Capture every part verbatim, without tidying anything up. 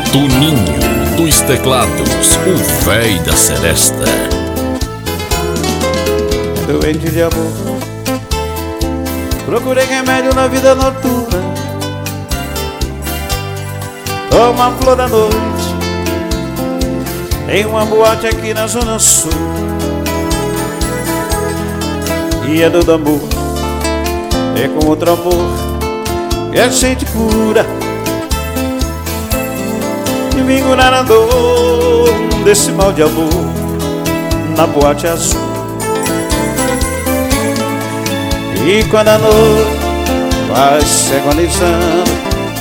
Toninho dos teclados, o véi da seresta. Doente de amor, procurei remédio na vida noturna. Toma a flor da noite, tem uma boate aqui na Zona Sul. E é do amor, é com outro amor que a gente cura. E vim curar a dor desse mal de amor na boate azul. E quando a noite vai se agonizando,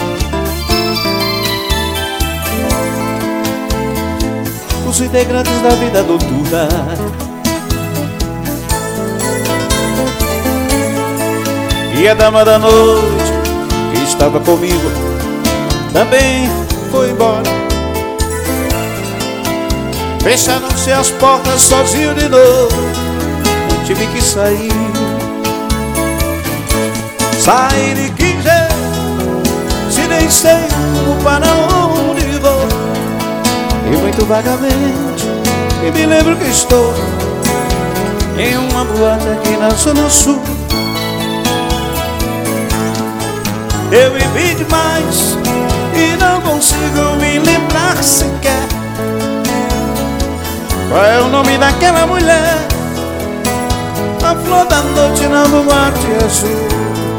os integrantes da vida noturna e a dama da noite que estava comigo também foi embora. Fecharam-se as portas sozinho de novo, tive que sair. Sair de que jeito, se nem sei como para onde vou. E muito vagamente eu me lembro que estou em uma boate aqui na Zona Sul. Eu bebi demais e não consigo me lembrar sequer qual é o nome daquela mulher, a flor da noite na boate azul.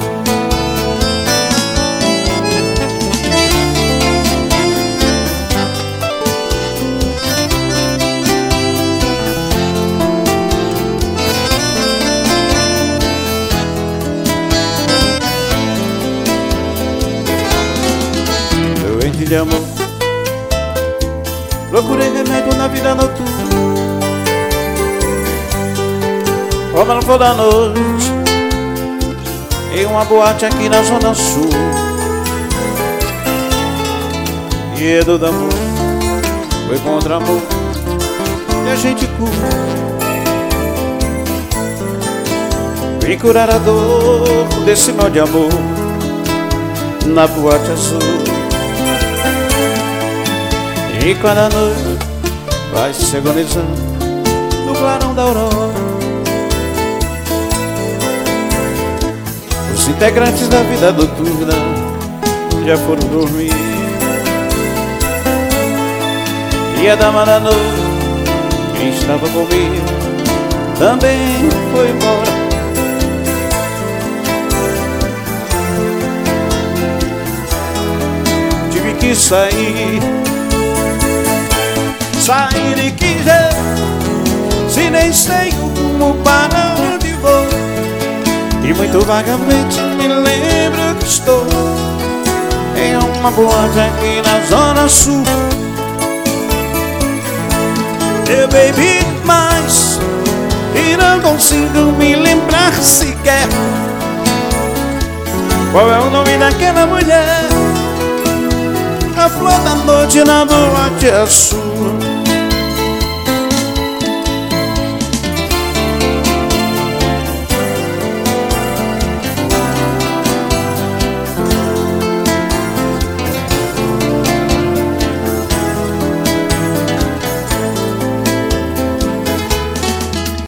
Doente de amor, procurei remédio na vida noturna. Como não for da noite, em uma boate aqui na Zona Sul. E é do amor, foi contra amor e a gente cura. Vim curar a dor desse mal de amor na boate azul. E quando a noite vai se agonizando no clarão da aurora, os integrantes da vida noturna já foram dormir. E a dama da noite, quem estava comigo, também foi embora. Tive que sair. Sair de que jeito, se nem sei como para onde vou. E muito vagamente me lembro que estou em uma boate aqui na Zona Sul. Eu bebi demais e não consigo me lembrar sequer qual é o nome daquela mulher, a flor da noite na boate azul.